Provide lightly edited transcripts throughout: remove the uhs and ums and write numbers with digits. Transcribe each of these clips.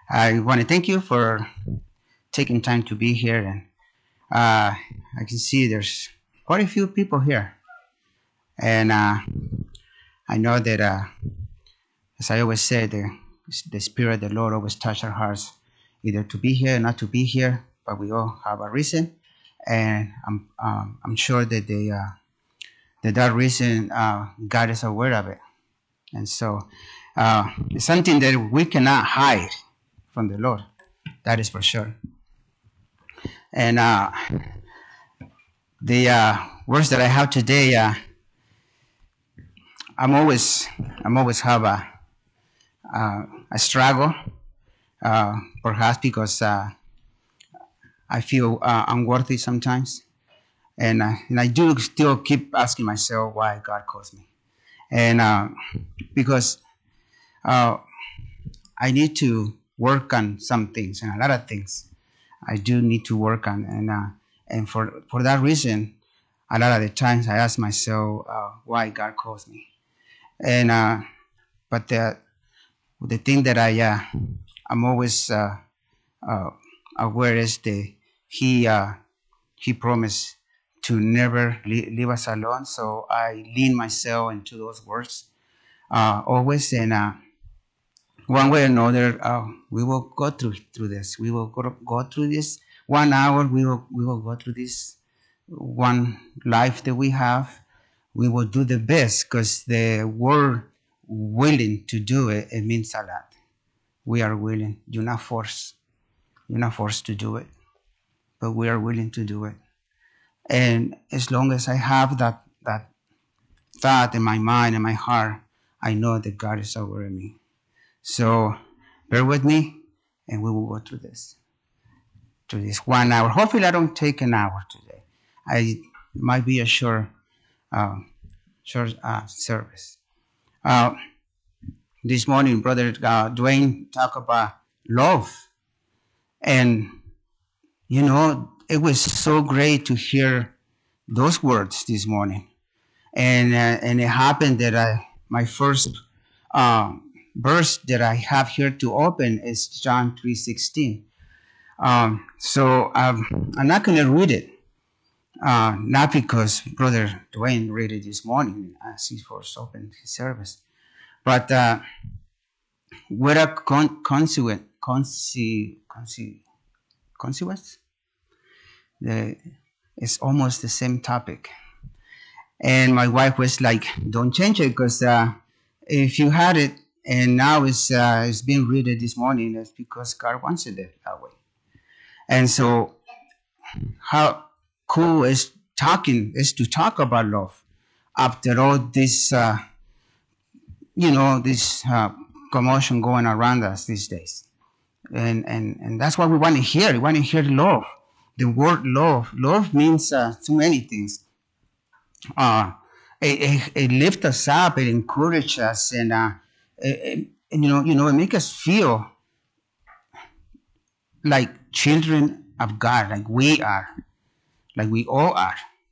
I want to thank you for taking time to be here. And I can see there's quite a few people here. And I know that, as I always say, the Spirit of the Lord always touches our hearts, either to be here or not to be here, but we all have a reason. And I'm sure that that reason, God is aware of it. And so it's something that we cannot hide from the Lord. That is for sure. And the words that I have today, I'm always have a struggle, perhaps because I feel unworthy sometimes, and I do still keep asking myself why God calls me, and because I need to work on some things, and a lot of things I do need to work on, and for that reason, a lot of the times I ask myself why God calls me, and but the thing that I'm always aware is that he promised to never leave us alone. So I lean myself into those words always, and one way or another, we will go through this. We will go through this 1 hour. We will go through this one life that we have. We will do the best because the word willing to do it, it means a lot. We are willing. You're not forced. You're not forced to do it, but we are willing to do it. And as long as I have that thought in my mind and my heart, I know that God is over me. So bear with me, and we will go through this 1 hour. Hopefully, I don't take an hour today. It might be a short service. This morning, Brother Dwayne talked about love, and it was so great to hear those words this morning. And it happened that my first verse that I have here to open is John 3:16. So I'm not going to read it, not because Brother Dwayne read it this morning as he first opened his service, but what a consequence. It's almost the same topic. And my wife was like, "Don't change it, because if you had it and now it's being read this morning, it's because God wants it that way." And so, how cool is to talk about love after all this, this commotion going around us these days, and that's what we want to hear. We want to hear love. The word love. Love means too many things. It lifts us up, it encourages us, and it makes us feel like children of God, like we are, like we all are.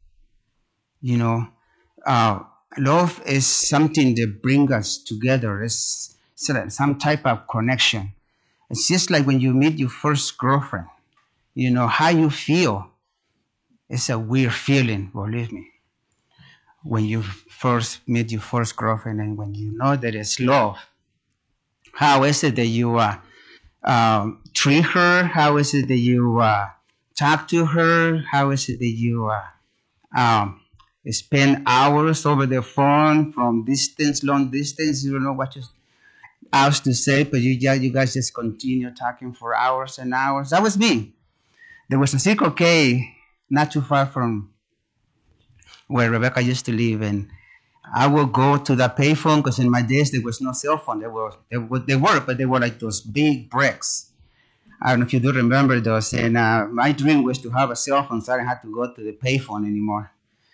Love is something that brings us together. It's some type of connection. It's just like when you meet your first girlfriend. How you feel. It's a weird feeling, believe me. When you first meet your first girlfriend, and when you know that it's love, how is it that you treat her? How is it that you talk to her? How is it that you spend hours over the phone from long distance? You don't know what else to say, but you guys just continue talking for hours and hours. That was me. There was a Circle K not too far from where Rebecca used to live, and I would go to the payphone, because in my days there was no cell phone. They were, but they were like those big bricks. I don't know if you do remember those. And my dream was to have a cell phone, so I didn't have to go to the payphone anymore.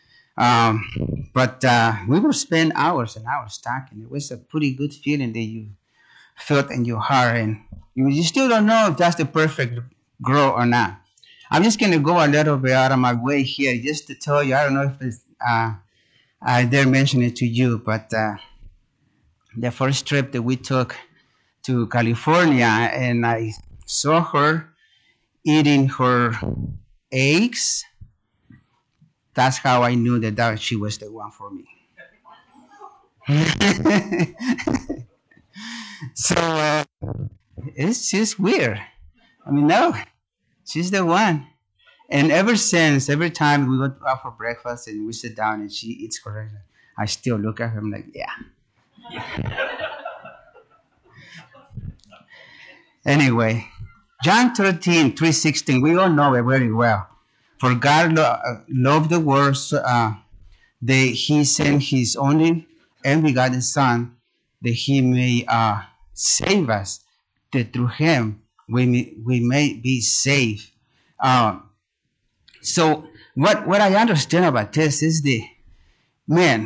But we would spend hours and hours talking. It was a pretty good feeling that you felt in your heart, and you still don't know if that's the perfect girl or not. I'm just going to go a little bit out of my way here just to tell you. I don't know if it's, I dare mention it to you, but the first trip that we took to California, and I saw her eating her eggs. That's how I knew that she was the one for me. So it's just weird. I mean, no, she's the one. And ever since, every time we go out for breakfast and we sit down and she eats her, I still look at her like, yeah. Anyway, John 13:3-16, we all know it very well. For God loved the world, that he sent his only and begotten Son, that he may save us, that through him we may be saved. Um, so what I understand about this is man,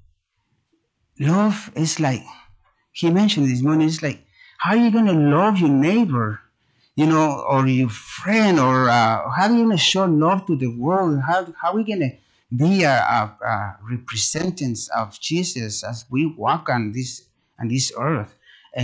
love is like, he mentioned this morning, it's like, how are you going to love your neighbor, or your friend, or how are you going to show love to the world? How are we going to be a representatives of Jesus as we walk on this earth,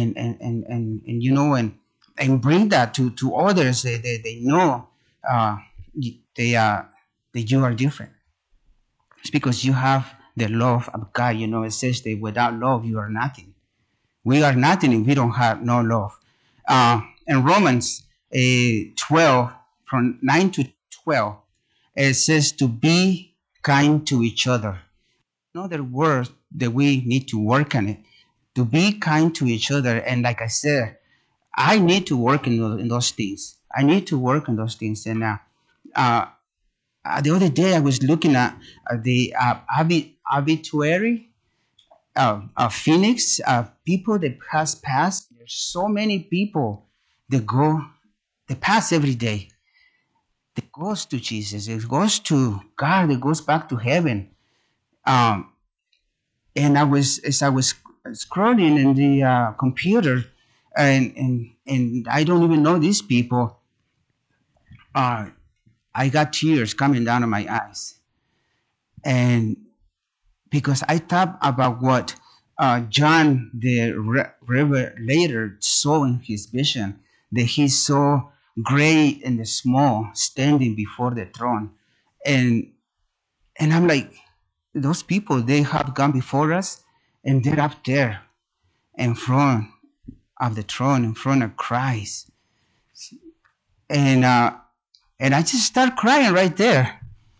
and bring that to others? They know uh, they that you are different. It's because you have the love of God. It says that without love you are nothing. We are nothing if we don't have no love. In Romans 12, from 9 to 12, it says to be kind to each other. Another word that we need to work on it, to be kind to each other. And like I said, I need to work in those things. I need to work on those things. And uh, the other day I was looking at the obituary Phoenix, people that has passed. There's so many people that pass every day. That goes to Jesus. It goes to God. It goes back to heaven. Um, and as I was scrolling in the computer, and I don't even know these people. Uh, I got tears coming down on my eyes, and because I thought about what John the Revelator saw in his vision, that he saw great and the small standing before the throne, and I'm like, those people, they have gone before us, and they're up there in front of the throne, in front of Christ, and I just start crying right there,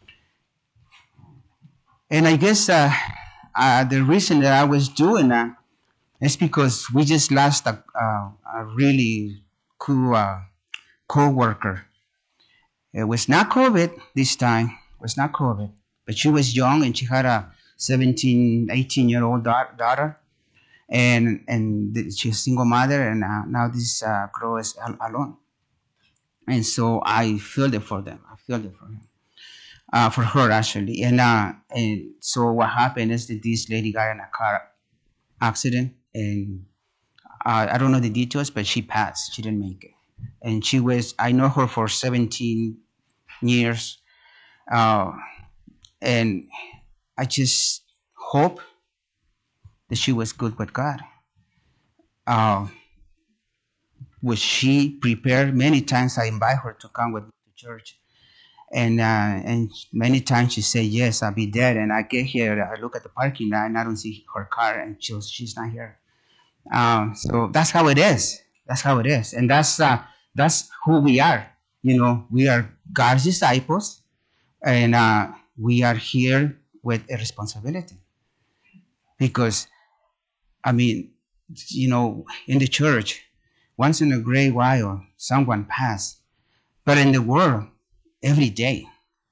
and I guess the reason that I was doing that, it's because we just lost a really cool co-worker. It was not COVID this time. It was not COVID. But she was young and she had a 17, 18-year-old daughter. And she's a single mother. And now this girl is alone. And so I feel it for them. I feel it for him. For her, actually. And so what happened is that this lady got in a car accident. And I don't know the details, but she passed. She didn't make it. And I know her for 17 years. Uh, and I just hope that she was good with God. Uh, was she prepared? Many times I invite her to come with me to church. And many times she say, yes, I'll be there. And I get here, I look at the parking lot and I don't see her car, and she's not here. So that's how it is. That's how it is. And that's who we are. We are God's disciples, and we are here with a responsibility. Because, I mean, in the church, once in a great while, someone passed. But in the world, every day,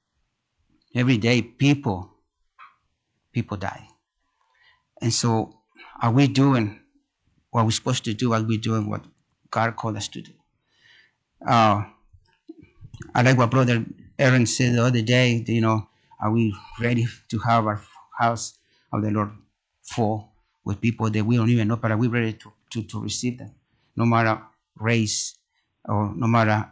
people die. And so, are we doing what we're supposed to do? Are we doing what God called us to do? I like what Brother Aaron said the other day. Are we ready to have our house of the Lord full with people that we don't even know, but are we ready to receive them? No matter race, or no matter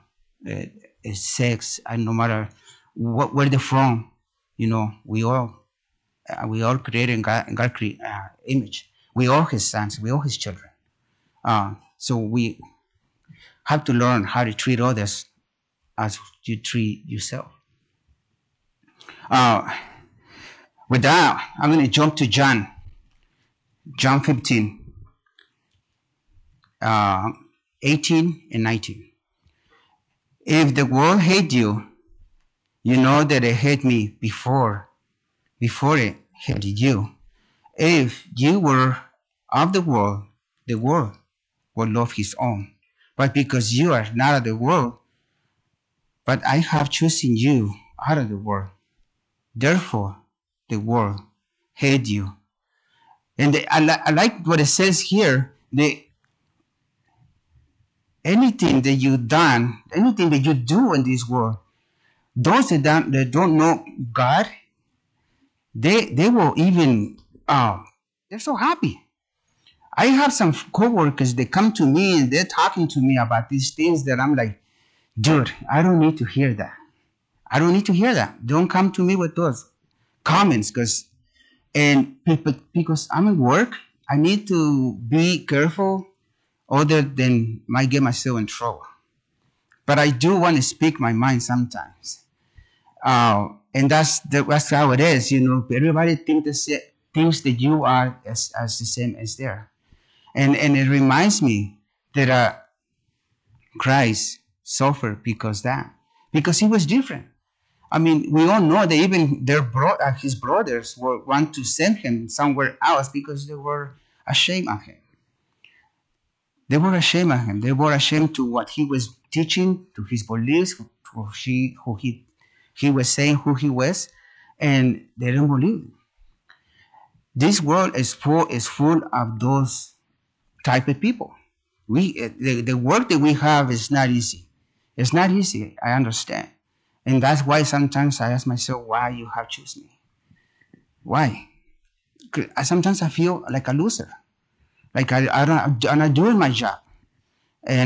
sex, and no matter where they're from, we all created in God image. We all His sons, we all His children. So we have to learn how to treat others as you treat yourself. Uh, with that, I'm going to jump to John 15, uh, 18 and 19. If the world hate you, you know that it hate me before it hated you. If you were of the world would love his own. But because you are not of the world, but I have chosen you out of the world, therefore the world hate you. And I like what it says here. Anything that you've done, anything that you do in this world, those that don't know God, they will even they're so happy. I have some coworkers that come to me and they're talking to me about these things that I'm like, dude, I don't need to hear that. I don't need to hear that. Don't come to me with those comments because I'm at work, I need to be careful other than might get myself in trouble. But I do want to speak my mind sometimes. And that's how it is, you know. Everybody thinks that you are as the same as there. And it reminds me that Christ suffered because he was different. I mean, we all know that even his brothers want to send him somewhere else because they were ashamed of him. They were ashamed of him. They were ashamed to what he was teaching, to his beliefs, who he was saying who he was, and they don't believe him. This world is full of those type of people. The work that we have is not easy. It's not easy. I understand. And that's why sometimes I ask myself, why you have chosen me? Why? Sometimes I feel like a loser. Like I'm not doing my job. And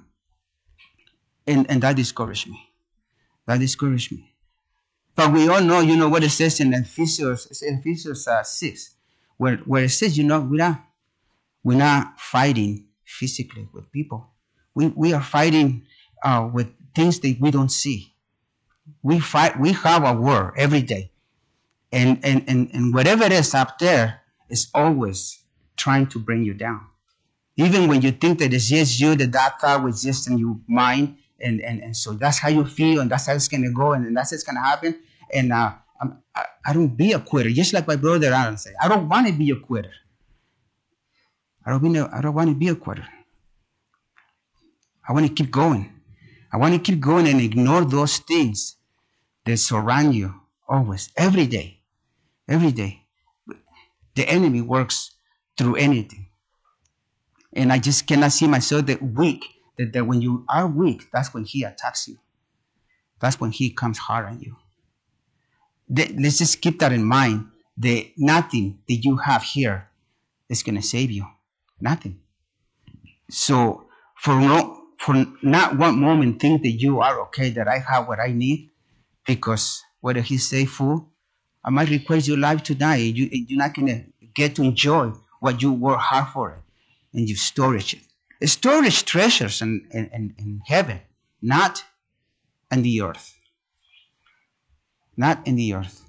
that discouraged me. That discouraged me. But we all know, you know, what it says in Ephesians 6, where it says, you know, we're not fighting physically with people. We are fighting with things that we don't see. We have a war every day. And whatever it is up there is always trying to bring you down. Even when you think that it's just you, that thought was just in your mind, and so that's how you feel, and that's how it's gonna go, and that's what's gonna happen. And I don't be a quitter. Just like my brother Aaron said, I don't want to be a quitter. I don't want to be a quitter. I want to keep going. I want to keep going and ignore those things that surround you always, every day. Every day. The enemy works through anything. And I just cannot see myself that weak, that when you are weak, that's when he attacks you. That's when he comes hard on you. Let's just keep that in mind, that nothing that you have here is going to save you. Nothing. So for not one moment think that you are okay, that I have what I need, because what did he say, fool? I might request your life tonight. You're not going to get to enjoy what you work hard for, and you storage it. Storage treasures in heaven, not in the earth. Not in the earth.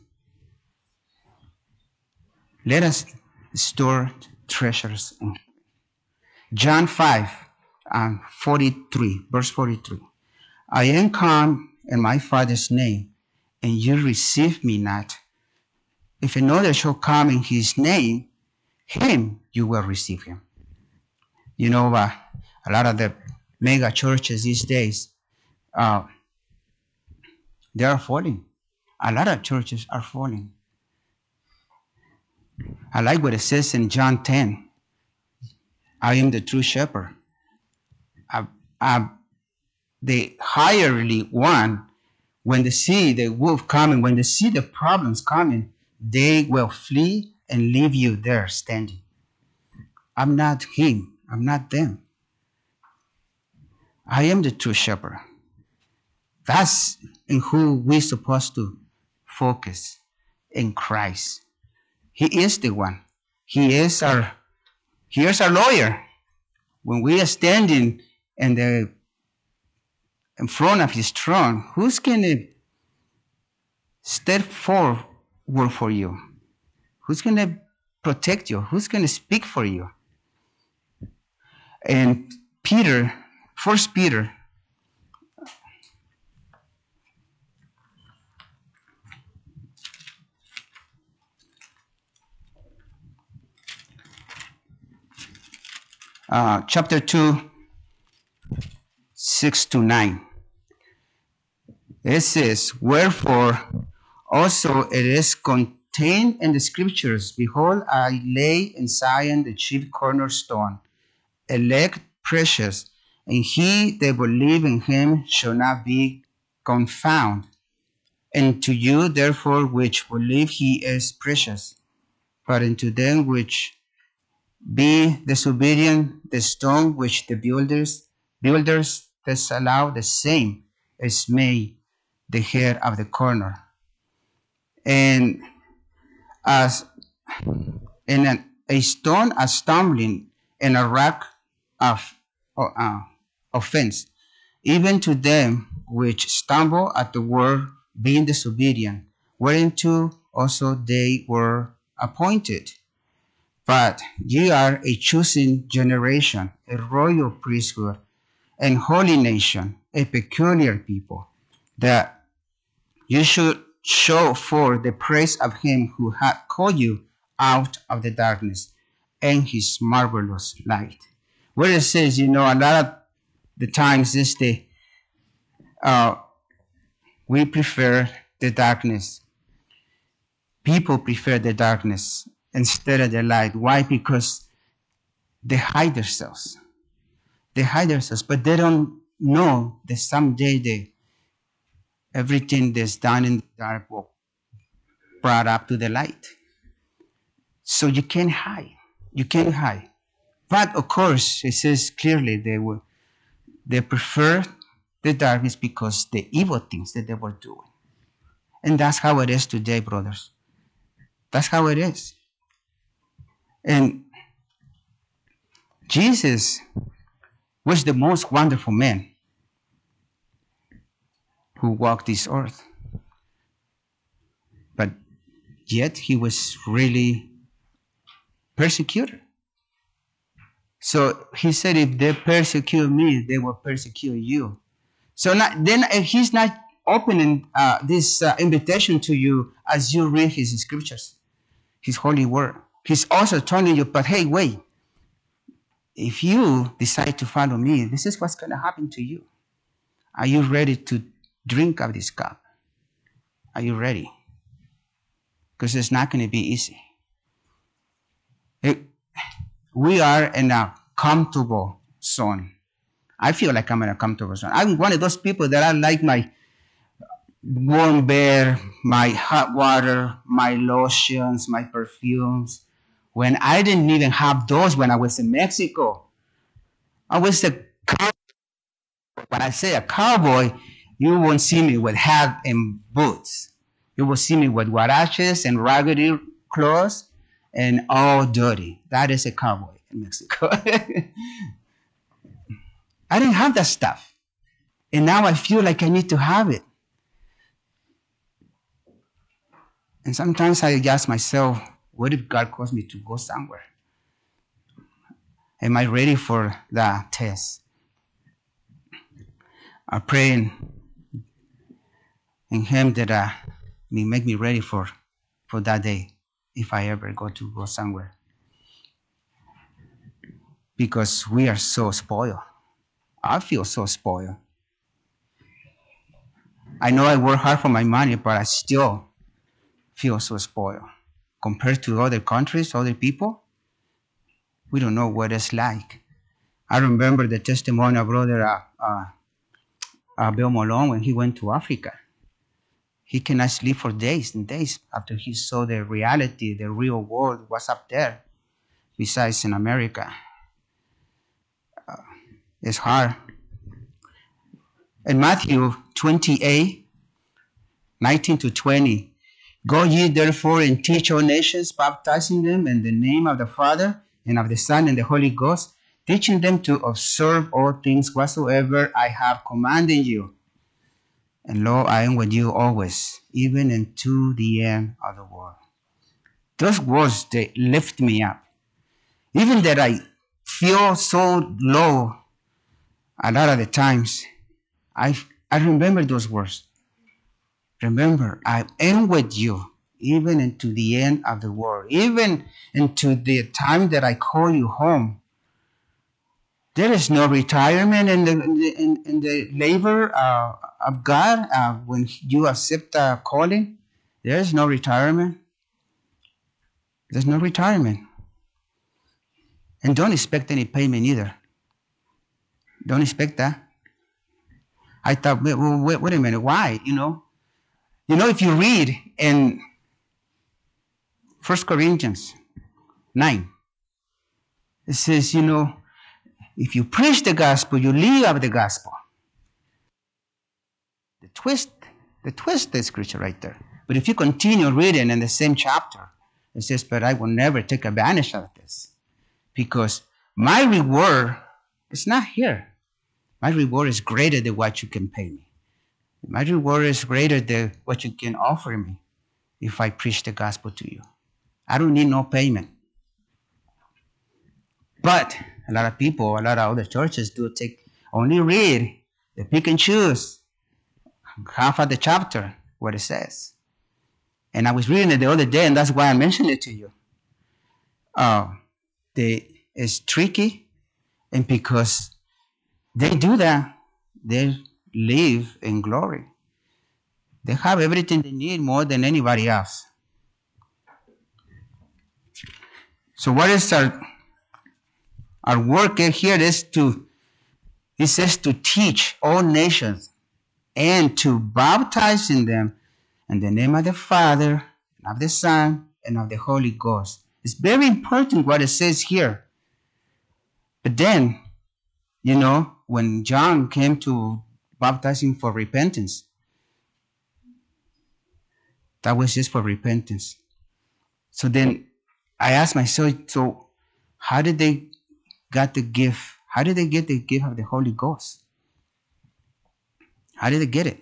Let us store treasures in John 5 and 43, verse 43. I am come in my Father's name, and you receive me not. If another shall come in his name, him you will receive him. You know, a lot of the mega churches these days, they are falling. A lot of churches are falling. I like what it says in John 10. I am the true shepherd. The hirely one, when they see the wolf coming, when they see the problems coming, they will flee and leave you there standing. I'm not him. I'm not them. I am the true shepherd. That's in who we're supposed to focus, in Christ. He is the one. He is our lawyer. when we are standing in front of his throne, who's going to step forward for you? Who's going to protect you? Who's going to speak for you? And Peter, 1 Peter, chapter 2, 6-9. It says, wherefore also it is contained in the scriptures, behold, I lay in Zion the chief cornerstone, elect, precious, and he that believe in him shall not be confounded. And to you, therefore, which believe, he is precious. But unto them which be disobedient, the stone which the builders disallow, the same is made the head of the corner. And as in a stone a stumbling, and a rock of offense, even to them which stumble at the word, being disobedient, whereunto also they were appointed. But ye are a chosen generation, a royal priesthood, and holy nation, a peculiar people, that you should show forth the praise of him who hath called you out of the darkness and his marvelous light. Where it says, a lot of the times we prefer the darkness. People prefer the darkness instead of the light. Why? Because they hide themselves. They hide themselves, but they don't know that someday everything that's done in the dark will brought up to the light. So you can't hide. You can't hide. But of course, it says clearly they prefer the darkness because the evil things that they were doing. And that's how it is today, brothers. That's how it is. And Jesus was the most wonderful man who walked this earth. But yet he was really persecuted. So he said, if they persecute me, they will persecute you. So then he's not opening this invitation to you as you read his scriptures, his holy word. He's also telling you, but hey, wait. If you decide to follow me, this is what's going to happen to you. Are you ready to drink of this cup? Are you ready? Because it's not going to be easy. We are in a comfortable zone. I feel like I'm in a comfortable zone. I'm one of those people that I like my warm bed, my hot water, my lotions, my perfumes. When I didn't even have those when I was in Mexico. I was when I say a cowboy, you won't see me with hat and boots. You will see me with huaraches and raggedy clothes and all dirty. That is a cowboy in Mexico. I didn't have that stuff. And now I feel like I need to have it. And sometimes I ask myself, what if God calls me to go somewhere? Am I ready for that test? I'm praying in Him that He make me ready for that day if I ever go somewhere. Because we are so spoiled. I feel so spoiled. I know I work hard for my money, but I still feel so spoiled. Compared to other countries, other people, we don't know what it's like. I remember the testimony of Brother Bill Malone when he went to Africa. He cannot sleep for days and days after he saw the reality, the real world was up there, besides in America. It's hard. In Matthew 28, 19-20, go ye therefore and teach all nations, baptizing them in the name of the Father and of the Son and the Holy Ghost, teaching them to observe all things whatsoever I have commanded you. And lo, I am with you always, even unto the end of the world. Those words, they lift me up. Even that I feel so low a lot of the times, I remember those words. Remember, I am with you, even into the end of the world, even into the time that I call you home. There is no retirement in the labor of God when you accept a calling. There is no retirement. There's no retirement. And don't expect any payment either. Don't expect that. I thought, wait a minute, why? If you read in 1 Corinthians 9, it says, if you preach the gospel, you live out the gospel. The twist the scripture right there. But if you continue reading in the same chapter, it says, but I will never take advantage of this, because my reward is not here. My reward is greater than what you can pay me. My reward is greater than what you can offer me if I preach the gospel to you. I don't need no payment. But a lot of people, a lot of other churches only read, they pick and choose half of the chapter, what it says. And I was reading it the other day, and that's why I mentioned it to you. It's tricky, and because they do that, they live in glory. They have everything they need more than anybody else. So what is our work here is it says to teach all nations and to baptize in them in the name of the Father, and of the Son, and of the Holy Ghost. It's very important what it says here. But then, when John came to baptizing for repentance, that was just for repentance. So then I asked myself, so how did they get the gift? How did they get the gift of the Holy Ghost? How did they get it?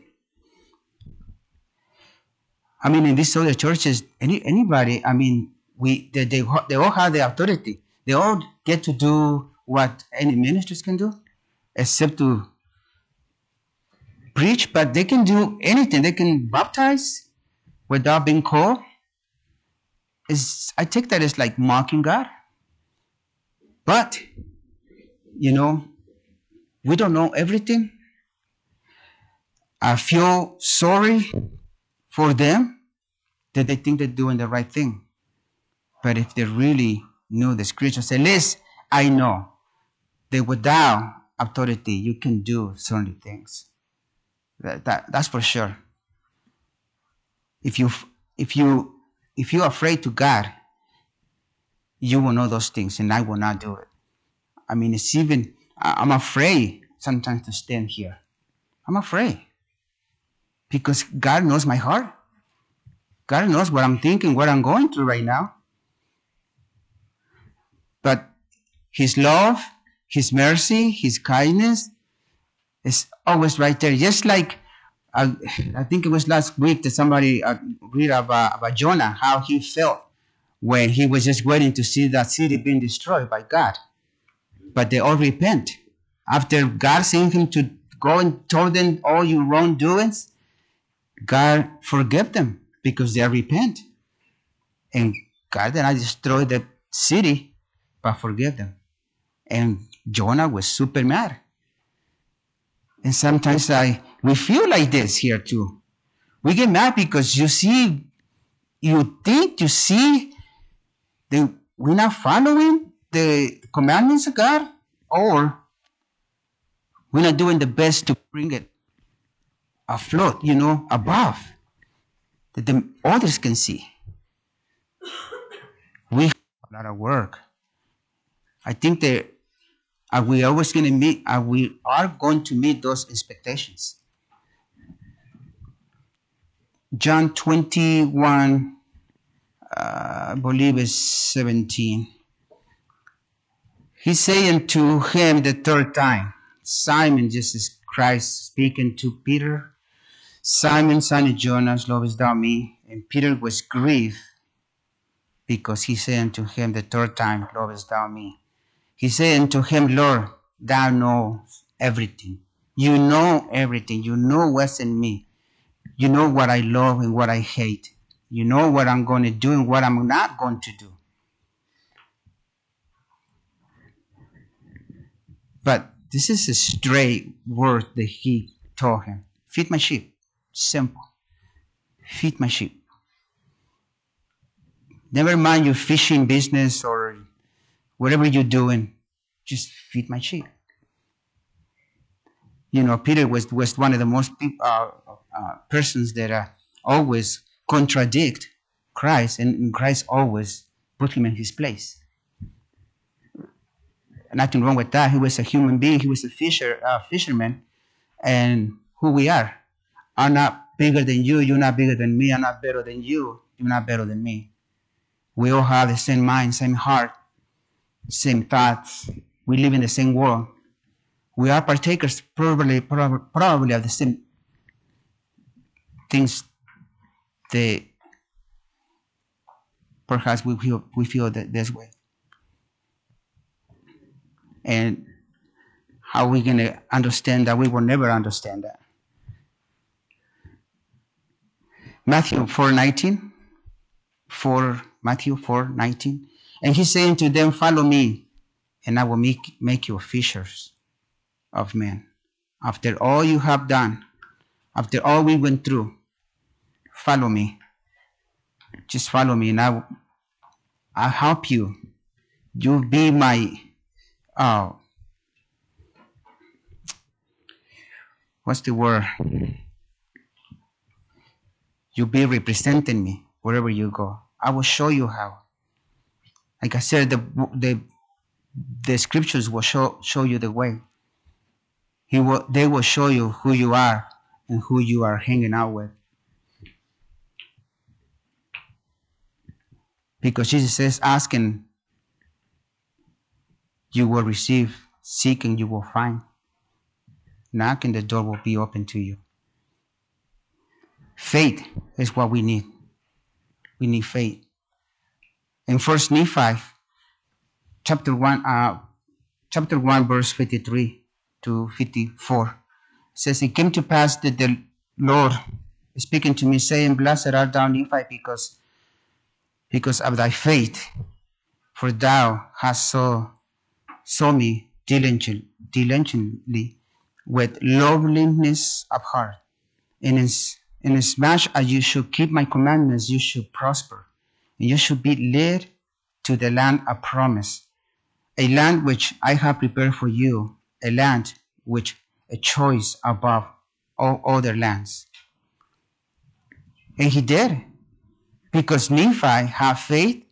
I mean, in these other churches, anybody, I mean, they all have the authority. They all get to do what any ministers can do, except to preach, but they can do anything. They can baptize without being called. I take that as like mocking God. But, we don't know everything. I feel sorry for them that they think they're doing the right thing. But if they really knew the scriptures, at least I know that without authority, you can do certain things. That's for sure. If you're afraid to God, you will know those things, and I will not do it. I mean, I'm afraid sometimes to stand here. I'm afraid. Because God knows my heart. God knows what I'm thinking, what I'm going through right now. But His love, His mercy, His kindness is always right there. Just like, I think it was last week that somebody read about Jonah, how he felt when he was just waiting to see that city being destroyed by God. But they all repent. After God sent him to go and told them all your wrongdoings, God forgave them because they repent. And God did not destroy the city, but forgive them. And Jonah was super mad. And sometimes we feel like this here too. We get mad because you see that we're not following the commandments of God, or we're not doing the best to bring it afloat, above, that the others can see. We have a lot of work. I think that we are going to meet those expectations. John 21, I believe is 17. He saying to him the third time, Simon, Jesus Christ speaking to Peter, Simon, son of Jonas, lovest thou me? And Peter was grieved because he said unto him the third time, lovest thou me? He said unto him, Lord, thou knowest everything. You know everything. You know what's in me. You know what I love and what I hate. You know what I'm going to do and what I'm not going to do. But this is a straight word that he told him. Feed my sheep. Simple. Feed my sheep. Never mind your fishing business or whatever you're doing. Just feed my sheep. You know, Peter was one of the most persons that always contradict Christ, and Christ always put him in his place. Nothing wrong with that. He was a human being. He was a fisherman, and who we are. I'm not bigger than you. You're not bigger than me. I'm not better than you. You're not better than me. We all have the same mind, same heart, same thoughts. We live in the same world. We are partakers probably of the same things that perhaps we feel that this way. And how are we going to understand that? We will never understand that. Matthew 4:19. Matthew 4:19. And he's saying to them, follow me, and I will make you fishers of men. After all you have done, after all we went through, follow me. Just follow me, and I'll help you. You'll be my, what's the word? You'll be representing me wherever you go. I will show you how. Like I said, the scriptures will show you the way. They will show you who you are and who you are hanging out with. Because Jesus says, asking, you will receive. Seeking, you will find. Knocking, the door will be open to you. Faith is what we need. We need faith. In 1 Nephi, chapter 1, verse 53 to 54, it says, it came to pass that the Lord speaking to me, saying, blessed art thou, Nephi, because of thy faith, for thou hast saw me diligently with loveliness of heart. Inasmuch as you should keep my commandments, you should prosper, and you should be led to the land of promise, a land which I have prepared for you, a land which a choice above all other lands. And he did, because Nephi had faith,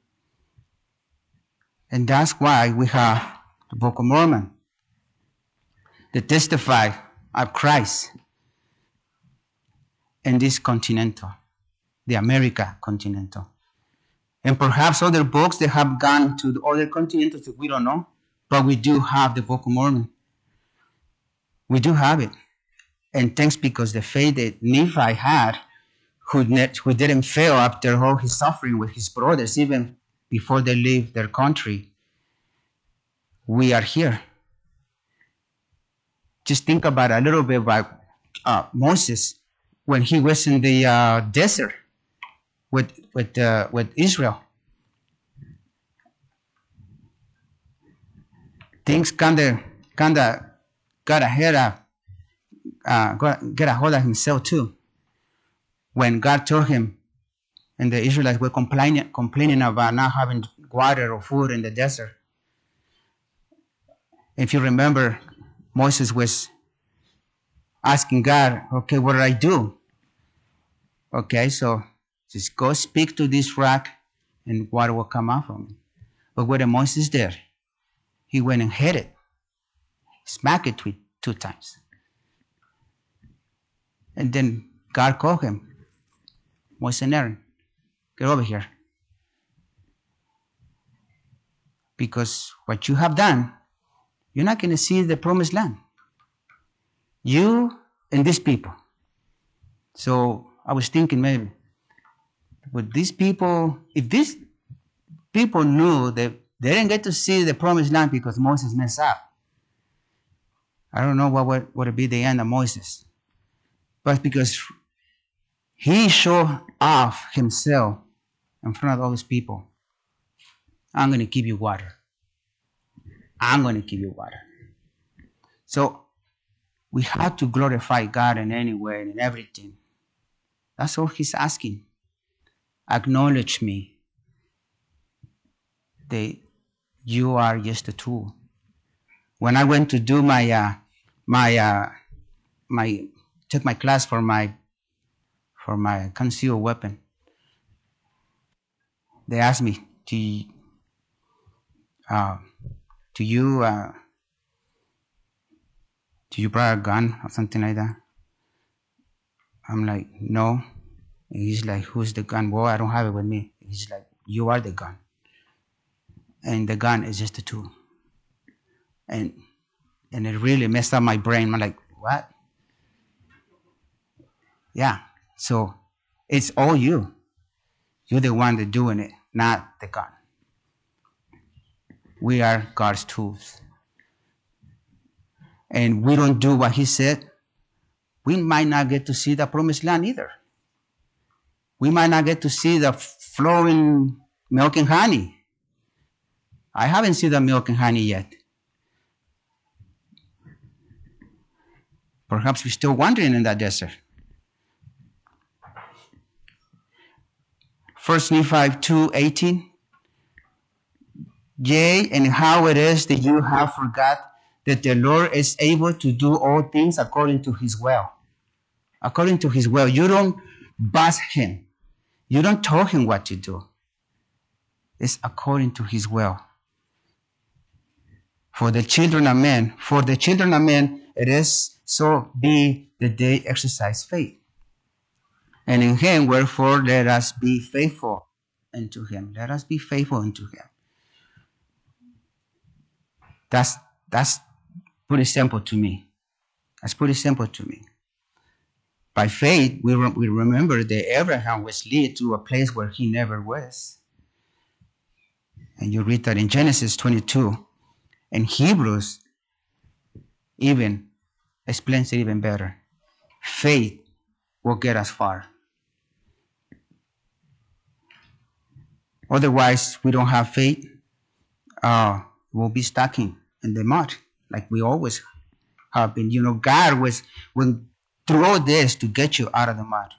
and that's why we have the Book of Mormon that testify of Christ in this continental, the America continental. And perhaps other books that have gone to the other continents that we don't know, but we do have the Book of Mormon. We do have it. And thanks because the faith that Nephi had, who didn't fail after all his suffering with his brothers, even before they leave their country, we are here. Just think about a little bit about Moses when he was in the desert with Israel. Things kind of got a hold of himself too. When God told him, and the Israelites were complaining about not having water or food in the desert. If you remember, Moses was asking God, okay, what do I do? Okay, so just go speak to this rock and water will come out from it. But when Moses did, he went and hit it, smacked it two times. And then God called him, Moses and Aaron, get over here. Because what you have done you're not going to see the promised land. You and these people. So I was thinking maybe, but these people, if these people knew that they didn't get to see the promised land because Moses messed up, I don't know what would be the end of Moses. But because he showed off himself in front of all these people, I'm going to give you water. I'm going to give you water. So we have to glorify God in any way and in everything. That's all he's asking. Acknowledge me that you are just a tool. When I went to do took my class for my concealed weapon, they asked me, do you bring a gun or something like that? I'm like, no. And he's like, who's the gun? Well, I don't have it with me. He's like, you are the gun. And the gun is just a tool. And it really messed up my brain. I'm like, what? Yeah. So it's all you. You're the one that's doing it, not the gun. We are God's tools. And we don't do what he said, we might not get to see the promised land either. We might not get to see the flowing milk and honey. I haven't seen the milk and honey yet. Perhaps we're still wandering in that desert. 1 Nephi 2:18. Yea, and how it is that you have forgot that the Lord is able to do all things according to his will. According to his will. You don't boss him. You don't tell him what to do. It's according to his will. For the children of men, it is so be that they exercise faith. And in him, wherefore, let us be faithful unto him. Let us be faithful unto him. That's pretty simple to me. That's pretty simple to me. By faith, we remember that Abraham was led to a place where he never was. And you read that in Genesis 22. And Hebrews even explains it even better. Faith will get us far. Otherwise, we don't have faith. We'll be stuck in the mud like we always have been. You know, God went through all this to get you out of the mud.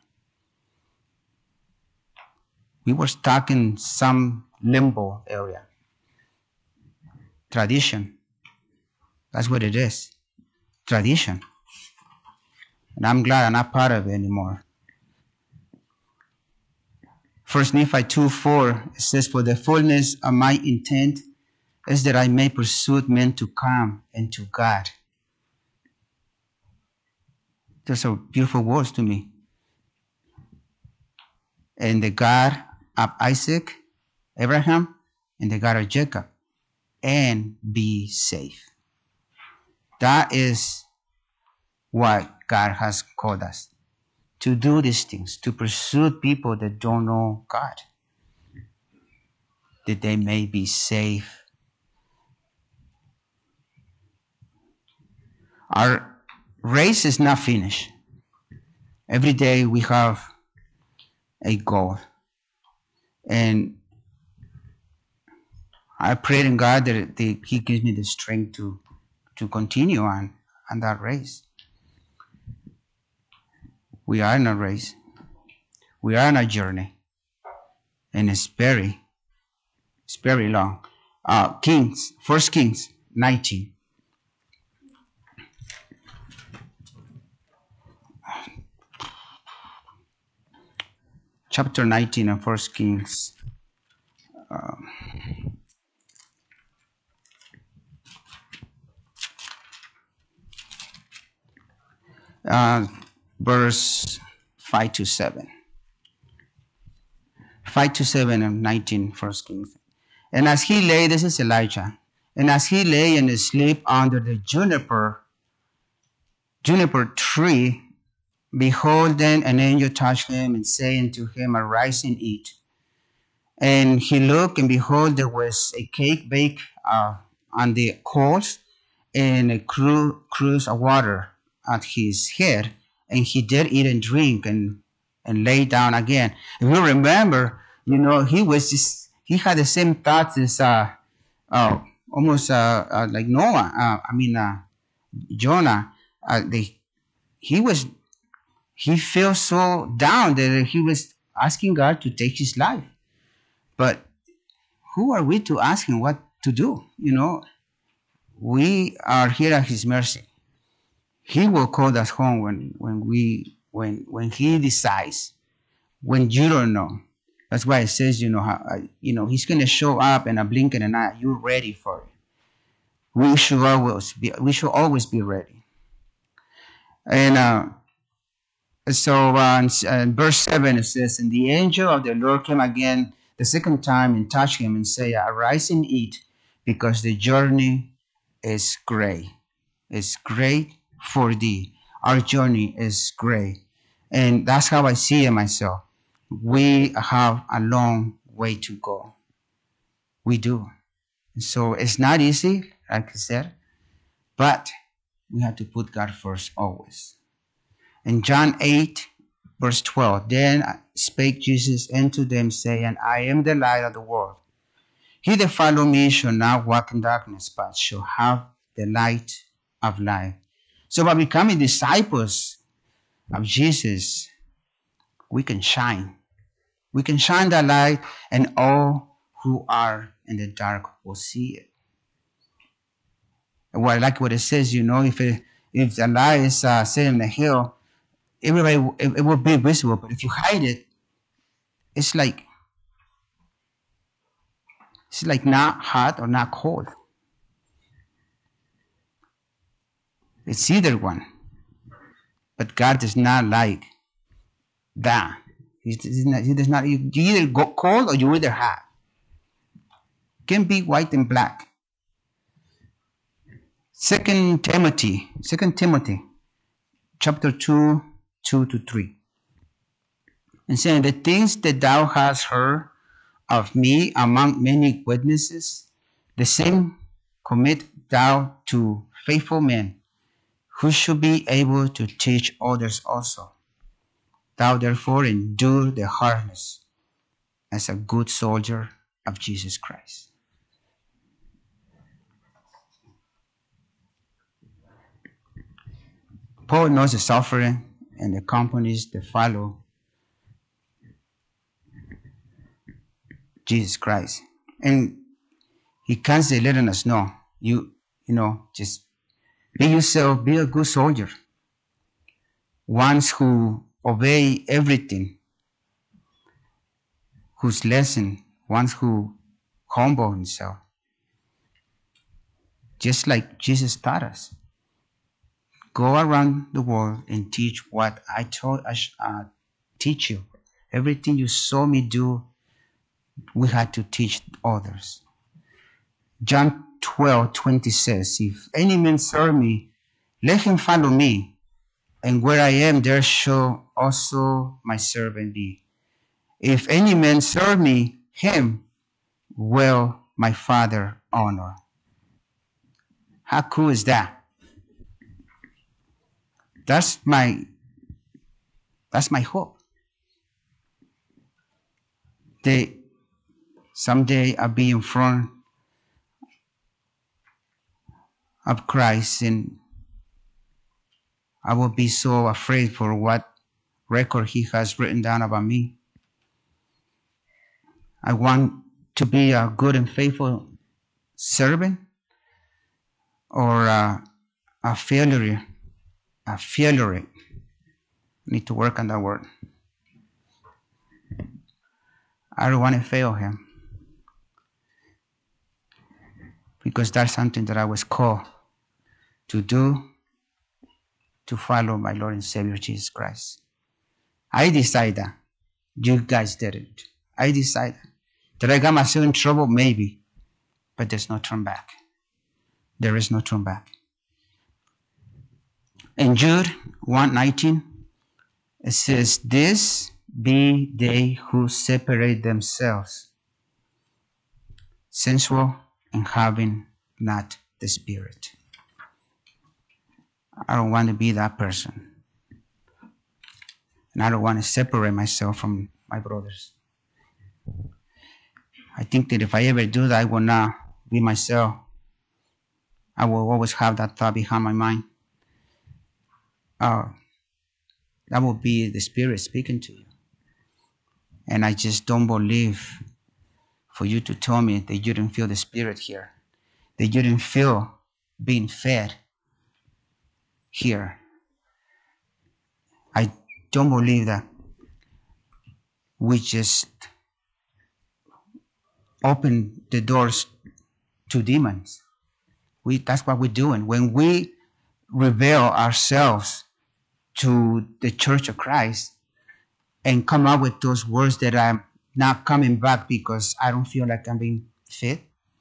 We were stuck in some limbo area. Tradition. That's what it is. Tradition. And I'm glad I'm not part of it anymore. 1 Nephi 2:4 says, for the fullness of my intent is that I may pursue men to come into God. Those are beautiful words to me. And the God of Isaac, Abraham, and the God of Jacob, and be safe. That is what God has called us. To do these things, to pursue people that don't know God, that they may be safe. Our race is not finished. Every day we have a goal. And I pray in God that he gives me the strength to continue on that race. We are in a race. We are on a journey. And it's very long. 1 Kings 19. Chapter 19 of 1 Kings. Verse 5 to 7. 5 to 7 of 19, 1 Kings. And as he lay, this is Elijah. And as he lay in his sleep under the juniper tree, behold, then an angel touched him and saying to him, Arise and eat. And he looked, and behold, there was a cake baked on the coals, and a cruse of water at his head. And he did eat and drink, and lay down again. If you remember, he had the same thoughts as almost like Noah. Jonah. He was he felt so down that he was asking God to take his life. But who are we to ask him what to do? We are here at his mercy. He will call us home when he decides, when you don't know. That's why it says, he's going to show up in a blink of an eye. You're ready for it. We should always be ready. And so in verse 7 it says, And the angel of the Lord came again the second time and touched him and said, Arise and eat, because the journey is great. It's great for thee. Our journey is great. And that's how I see it myself. We have a long way to go. We do. So it's not easy, like I said, but we have to put God first always. In John 8, verse 12, Then spake Jesus unto them, saying, I am the light of the world. He that follow me shall not walk in darkness, but shall have the light of life. So by becoming disciples of Jesus, we can shine. We can shine that light, and all who are in the dark will see it. Well, I like what it says, if the light is set in the hill, everybody, it will be visible. But if you hide it, it's like not hot or not cold. It's either one. But God does not like that. He does not. You either go cold or you either hot. Can be white and black. 2 Timothy chapter 2, 2-3. And saying, The things that thou hast heard of me among many witnesses, the same commit thou to faithful men, who should be able to teach others also. Thou therefore endure the hardness as a good soldier of Jesus Christ. Paul knows the suffering and the companies that follow Jesus Christ. And he constantly letting us know, just be yourself, be a good soldier. Ones who obey everything, whose lesson, ones who humble himself. Just like Jesus taught us. Go around the world and teach what I teach you. Everything you saw me do, we had to teach others. John 12:20 says, If any man serve me, let him follow me, and where I am, there shall also my servant be. If any man serve me, him will my Father honor. How cool is that? That's my hope. Someday I'll be in front of Christ, and I will be so afraid for what record he has written down about me. I want to be a good and faithful servant, or a failure. A failure. I need to work on that word. I don't want to fail him, because that's something that I was called to do, to follow my Lord and Savior Jesus Christ. I decided that. You guys didn't. I decided. Did I get myself in trouble? Maybe. But there's no turn back. There is no turn back. In Jude 1:19, it says, "This be they who separate themselves, sensual and having not the Spirit." I don't want to be that person. And I don't want to separate myself from my brothers. I think that if I ever do that, I will not be myself. I will always have that thought behind my mind. That will be the Spirit speaking to you. And I just don't believe for you to tell me that you didn't feel the Spirit here, that you didn't feel being fed here. I don't believe that we just open the doors to demons. That's what we're doing. When we reveal ourselves to the Church of Christ and come up with those words that I'm not coming back because I don't feel like I'm being fed,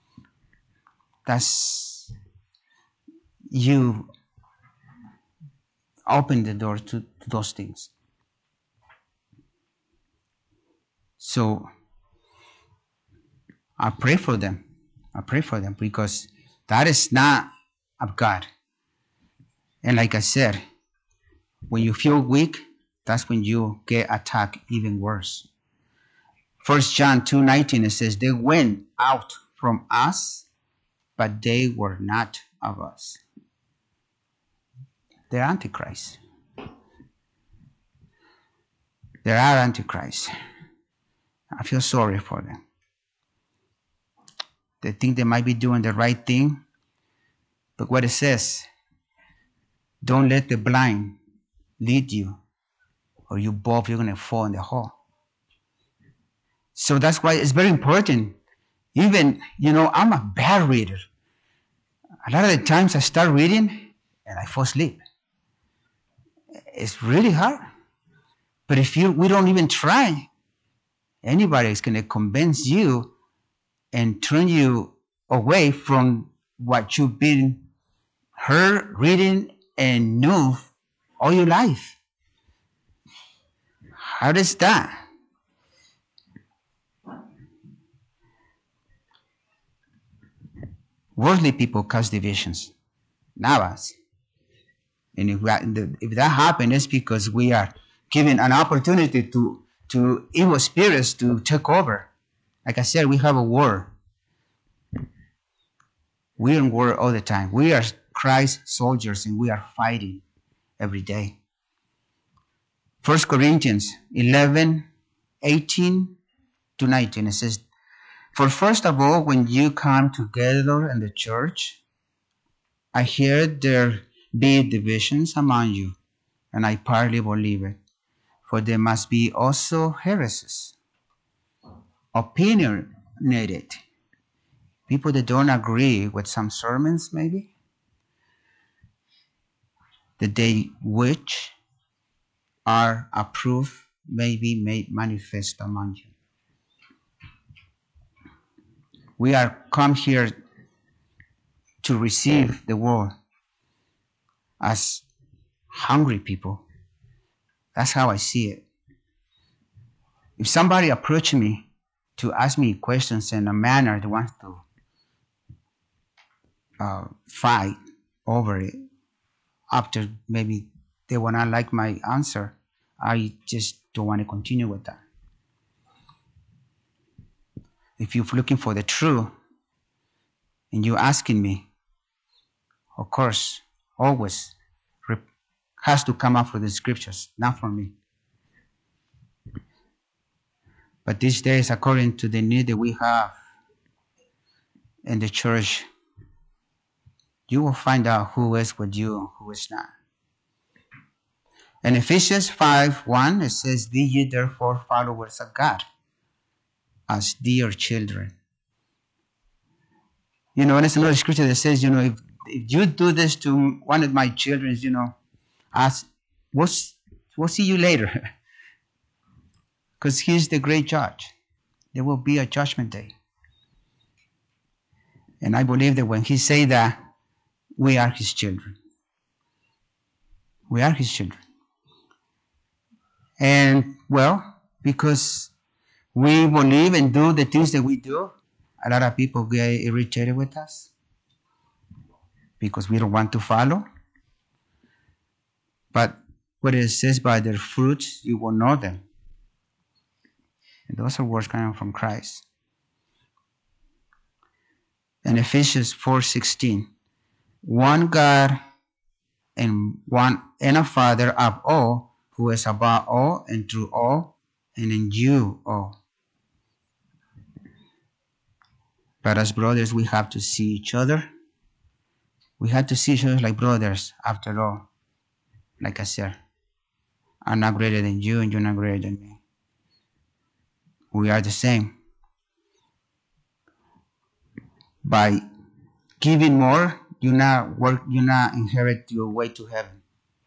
that's you open the door to those things. So I pray for them. I pray for them because that is not of God. And like I said, when you feel weak, that's when you get attacked even worse. 1 John 2:19, it says, "They went out from us, but they were not of us." They're Antichrist. They are Antichrist. I feel sorry for them. They think they might be doing the right thing, but what it says, don't let the blind lead you, or you're going to fall in the hole. So that's why it's very important. Even, I'm a bad reader. A lot of the times I start reading and I fall asleep. It's really hard. But if we don't even try, anybody is going to convince you and turn you away from what you've been heard, reading, and knew all your life. How does that? Worldly people cause divisions, not us. And if that happens, it's because we are giving an opportunity to evil spirits to take over. Like I said, we have a war. We're in war all the time. We are Christ soldiers, and we are fighting every day. 1 Corinthians 11:18-19, it says, "For first of all, when you come together in the church, I hear there be divisions among you, and I partly believe it. For there must be also heresies, opinionated, people that don't agree with some sermons maybe, the day which are approved may be made manifest among you." We are come here to receive the word as hungry people. That's how I see it. If somebody approaches me to ask me questions in a manner that wants to fight over it, after maybe they will not like my answer, I just don't want to continue with that. If you're looking for the truth and you're asking me, of course, always has to come up from the scriptures, not from me. But these days, according to the need that we have in the church, you will find out who is with you and who is not. In Ephesians 5:1, it says, "Be ye therefore followers of God, as dear children." And there's another scripture that says, if you do this to one of my children, we'll see you later. Because he's the great judge. There will be a judgment day. And I believe that when he say that, we are his children. We are his children. And, well, because we believe and do the things that we do, a lot of people get irritated with us because we don't want to follow. But what it says, by their fruits you will know them. And those are words coming from Christ. In Ephesians 4:16, one God and a Father of all, who is above all and through all and in you all. But as brothers, we have to see each other. We have to see each other like brothers, after all. Like I said, I'm not greater than you and you're not greater than me. We are the same. By giving more, you not inherit your way to heaven.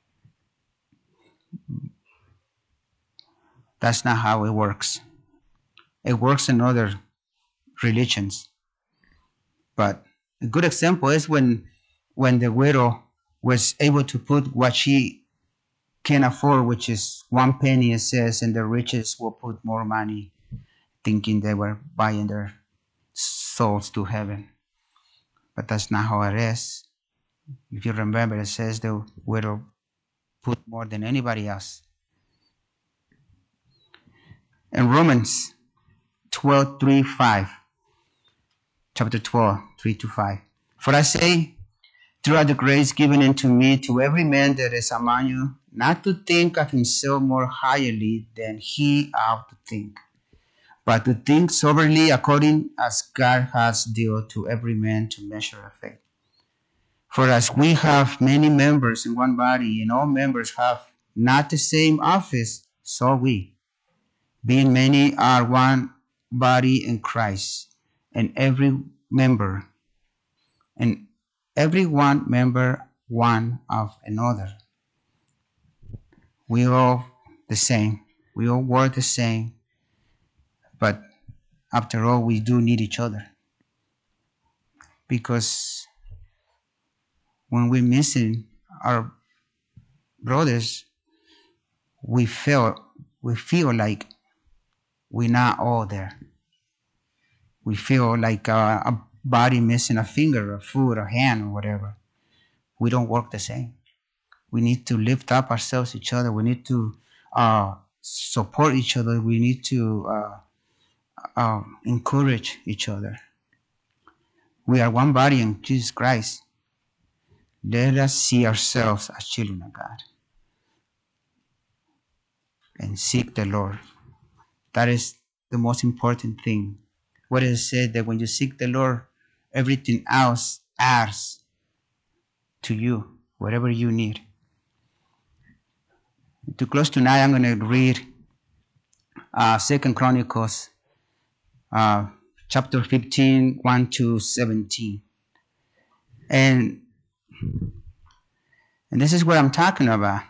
That's not how it works. It works in other religions. But a good example is when the widow was able to put what she can afford, which is 1 penny, it says, and the riches will put more money, thinking they were buying their souls to heaven. But that's not how it is. If you remember, it says the widow put more than anybody else. In Romans 12:3-5, chapter 12, 3-5. For I say, throughout the grace given unto me, to every man that is among you, not to think of himself more highly than he ought to think, but to think soberly, according as God has dealt to every man to measure of faith. For as we have many members in one body, and all members have not the same office, so we, being many, are one body in Christ, and every one member one of another. We all the same. We all work the same. But after all, we do need each other. Because when we're missing our brothers, we feel like we're not all there. We feel like a body missing a finger, a foot, a hand, or whatever. We don't work the same. We need to lift up ourselves, each other. We need to support each other. We need to encourage each other. We are one body in Jesus Christ. Let us see ourselves as children of God and seek the Lord. That is the most important thing. What is said that when you seek the Lord, everything else adds to you, whatever you need. To close tonight, I'm going to read 2 Chronicles chapter 15, 1-17. And this is what I'm talking about.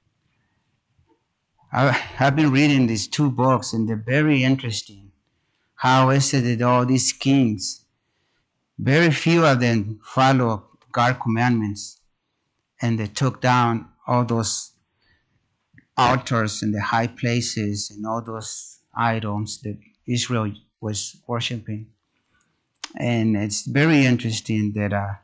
I've been reading these two books, and they're very interesting. How is it that all these kings, very few of them follow God's commandments, and they took down all those altars in the high places and all those idols that Israel was worshiping. And it's very interesting that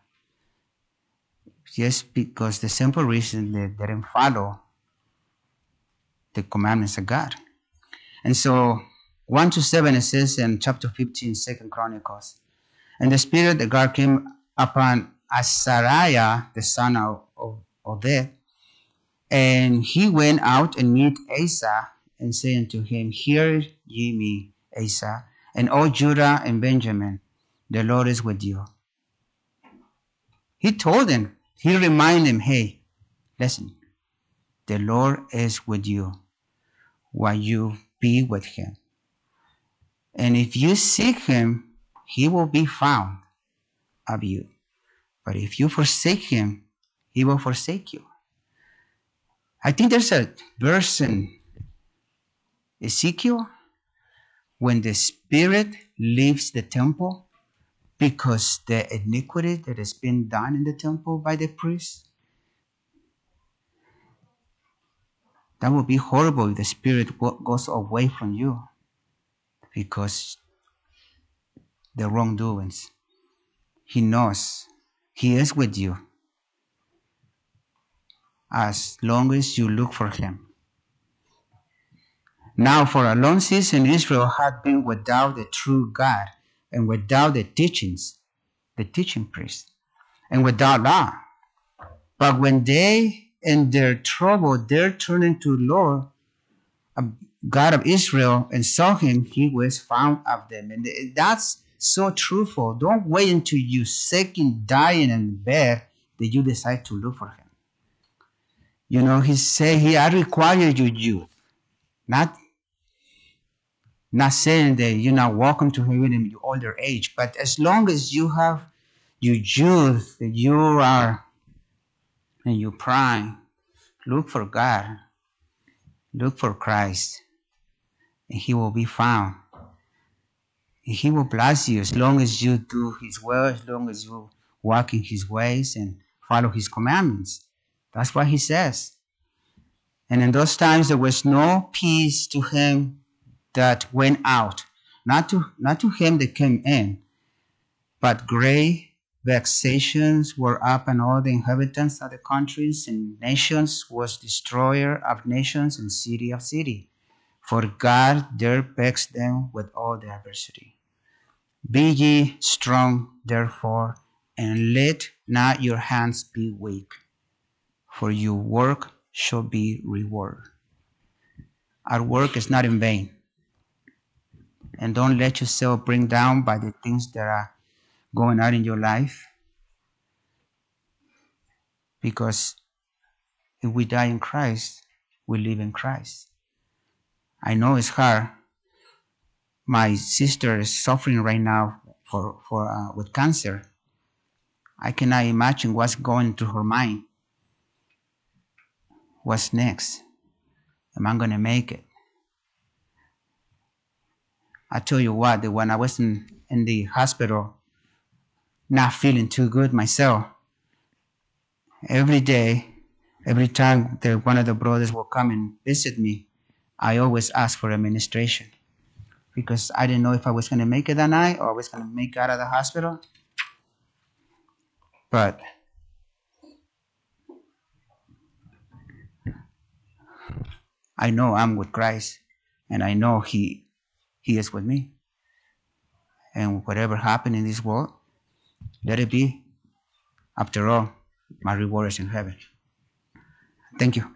just because the simple reason they didn't follow the commandments of God. And so 1-7, it says in chapter 15, 2 Chronicles, and the Spirit of God came upon Azariah, the son of Oded, and he went out and met Asa, and said unto him, Hear ye me, Asa, and all Judah and Benjamin, the Lord is with you. He told him, he reminded him, hey, listen, the Lord is with you while you be with him. And if you seek him, he will be found of you. But if you forsake him, he will forsake you. I think there's a verse in Ezekiel when the Spirit leaves the temple because the iniquity that has been done in the temple by the priests, that would be horrible if the Spirit goes away from you because the wrongdoings. He knows. He is with you as long as you look for Him. Now, for a long season, Israel had been without the true God and without the teaching priest, and without law. But when they, in their trouble, they're turning to Lord, God of Israel, and saw Him, He was found of them. And that's so truthful. Don't wait until you're sick and dying in bed that you decide to look for Him. You know, He said, I require your youth. Not saying that you're not welcome to Him in your older age, but as long as you have your youth, that you are in your prime, look for God, look for Christ, and He will be found. And He will bless you as long as you do His will, as long as you walk in His ways and follow His commandments. That's what He says. And in those times there was no peace to him that went out, not to him that came in, but great vexations were upon all the inhabitants of the countries, and nations was destroyer of nations and city of city. For God there vexed them with all their adversity. Be ye strong, therefore, and let not your hands be weak, for your work shall be reward. Our work is not in vain. And don't let yourself bring down by the things that are going on in your life, because if we die in Christ, we live in Christ. I know it's hard. My sister is suffering right now with cancer. I cannot imagine what's going through her mind. What's next? Am I going to make it? I tell you what, that when I was in the hospital, not feeling too good myself, every day, every time that one of the brothers will come and visit me, I always ask for administration, because I didn't know if I was going to make it that night or I was going to make it out of the hospital. But I know I'm with Christ, and I know He is with me. And whatever happened in this world, let it be. After all, my reward is in heaven. Thank you.